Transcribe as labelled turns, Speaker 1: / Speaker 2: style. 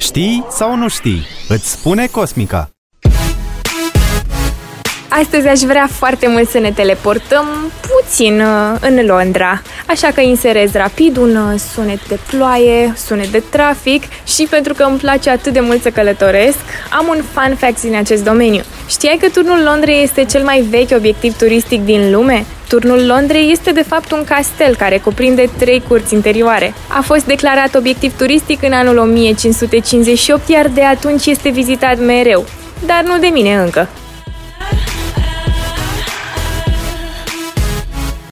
Speaker 1: Știi sau nu știi? Îți spune Cosmica.
Speaker 2: Astăzi aș vrea foarte mult să ne teleportăm puțin în Londra, așa că inserez rapid un sunet de ploaie, sunet de trafic și pentru că îmi place atât de mult să călătoresc, am un fun fact din acest domeniu. Știai că Turnul Londrei este cel mai vechi obiectiv turistic din lume? Turnul Londrei este de fapt un castel care cuprinde 3 curți interioare. A fost declarat obiectiv turistic în anul 1558, iar de atunci este vizitat mereu, dar nu de mine încă.